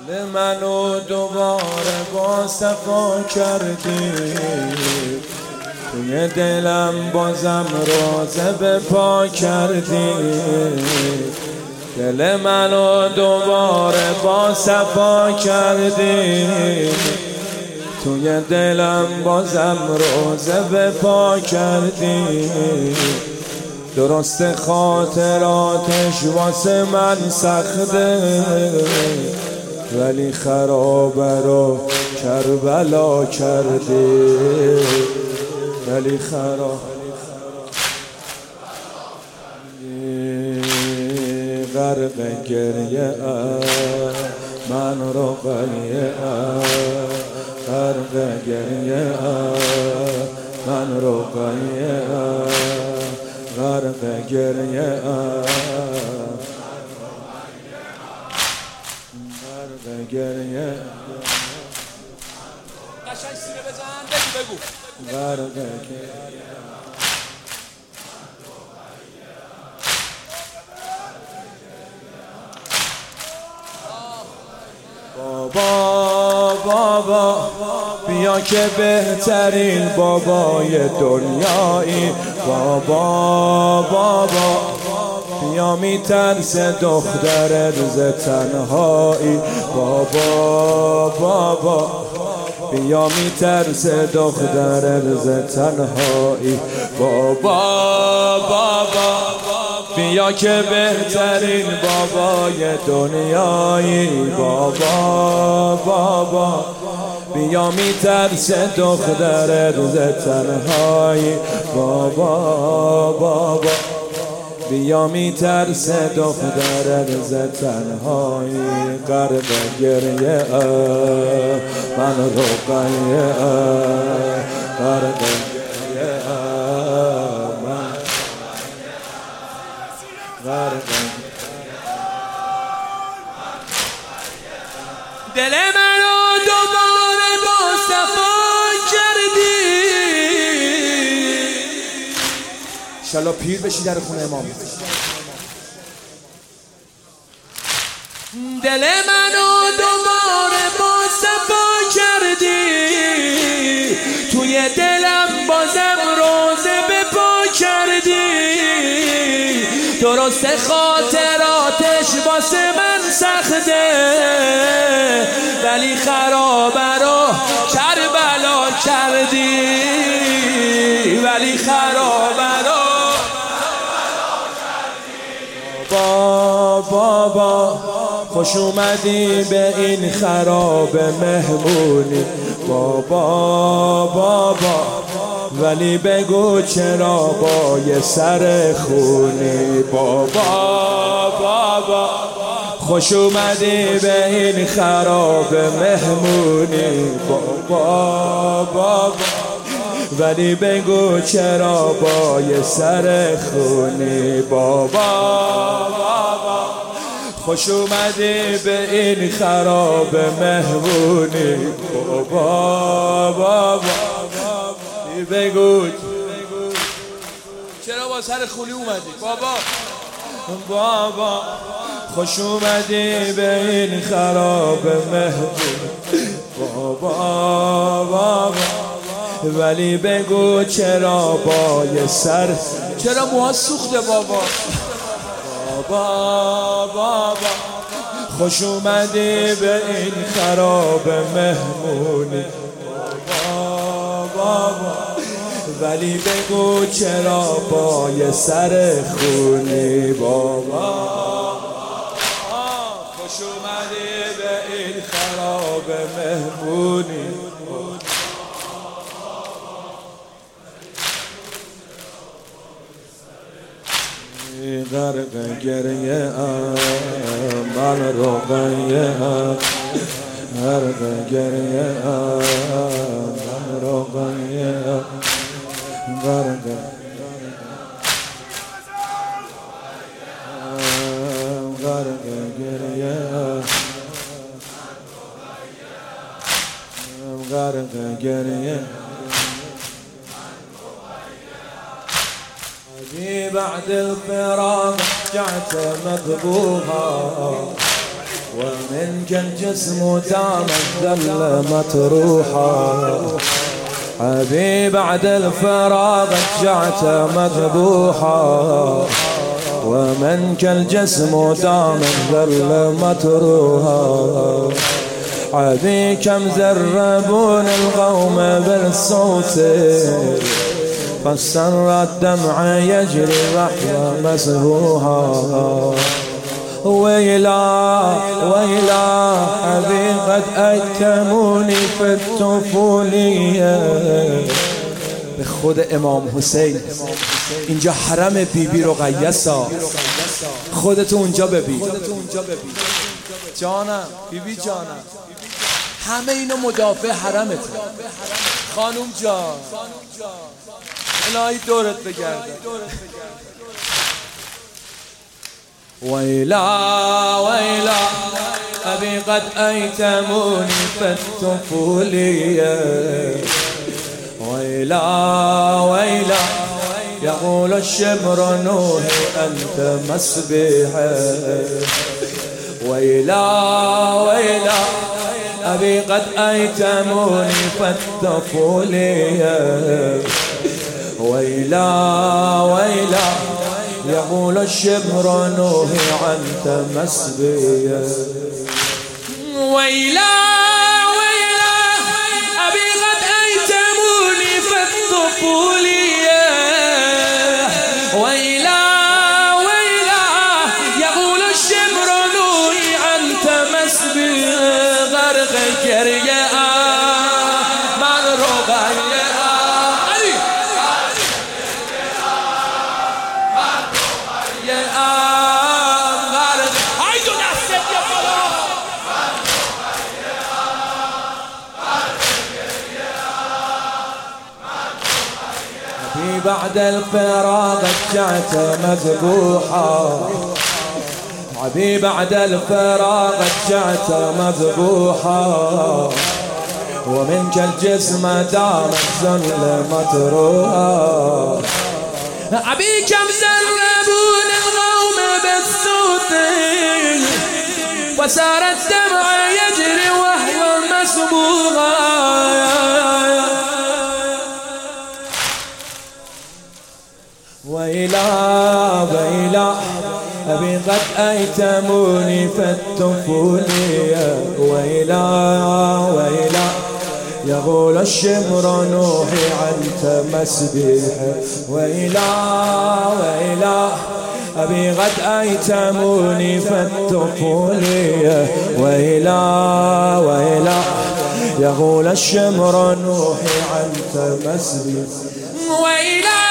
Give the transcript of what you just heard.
دل منو دوباره با صفا کردی، توی دلم بازم روزه به پا کردی. دل منو دوباره با صفا کردی، توی دلم بازم روزه به پا کردی. درست خاطراتش واسه من سخته، ولی خرابه رو کربلا کردی. ولی خراب غرق گریه من رو غریه، غرق گریه من رو غریه، غرق گریه غرق گریه. قشنگ سینه بزن، بگو غرق گریه. بابا بیا که بهترین بابای دنیایی. بابا بیا میترسه دختر روز تنهایی. بابا بیا میترسه دختر روز تنهایی. بابا بیا که بهترین بابای دنیایی. بابا بیا میترسه دختر روز تنهایی. بابا بیا میترسه دختر روز تنهایی. غرق گریه من رو غریه، غرق گریه من غرق. دل منو دوباره با صفا کردی. انشالله پیر بشی در خونه امام. دل منو دوباره با صفا کردی، توی دلم بازم روزه به پا کردی. درست خاطراتش واسه من سخته، ولی خرابه رو کربلا کردی. ولی خرابه رو بابا خوش اومدی به این خراب مهمونی. بابا ولی بگو چرا با یه سر خونی. بابا خوش اومدی به این خراب مهمونی. بابا ولی بگو چرا با یه سر خونی. بابا خوش اومدی به این خراب مهمونی. بابا بگو چرا با سر خونی اومدی. بابا خوش اومدی به این خراب مهمونی. بابا ولی بگو چرا با یه سر، چرا موها سوخته بابا. بابا خوش اومدی به این خراب مهمونی. بابا ولی بگو چرا با یه سر خونی. بابا خوش اومدی به این خراب مهمونی. غرق گریه من رو غریه، غرق گریه من رو غریه، غرق گریه غرق گریه. بعد الفراق رجعت مذبوحا، ومنك الجسم دام الذل مطروحا أبي بعد الفراق رجعت مذبوحا ومنك الجسم دام الذل مطروحا أبي كم زربون القوم بالصوت فسر الدمع يجري رحمة مسبوحا ويلا ويلا أبي قد أتموني في الطفولية. به خود امام حسین اینجا حرم بیبی رقیه‌سا، خودتو اونجا ببین جانم، بیبی جانم، همه اینو مدافع حرمت. خانوم جان الهی دورت بگرده. ويلا ويلا أبي قد أيتموني في الطفولية. ويلا ويلا يقول الشمر نوحي أنت مسبحة. ويلا ويلا أبي قد أيتموني في الطفولية. ويلا ويلا يقول الشمر نوحي عنك مسبيا. ويلا ويلا أبي قد أيتموني في الطفولية. ويلا ويلا يقول الشمر نوحي عنك مسبيا. غرق كريا من رقيا بعد الفراق رجعت مذبوحا. عبي بعد الفراق رجعت مذبوحا ومنك الجسم دام الذل مطروحا. عبي كم زربون القوم بالصوت وسار الدمع يجري وهو مسبوحا. ويلا ويلا أبي قد أيتموني في الطفولية. ويلا ويلا يقول الشمر نوحي عنك مسبيحة. ويلا ويلا أبي قد أيتموني في الطفولية. ويلا ويلا يقول الشمر نوحي عنك مسبيحة. ويلا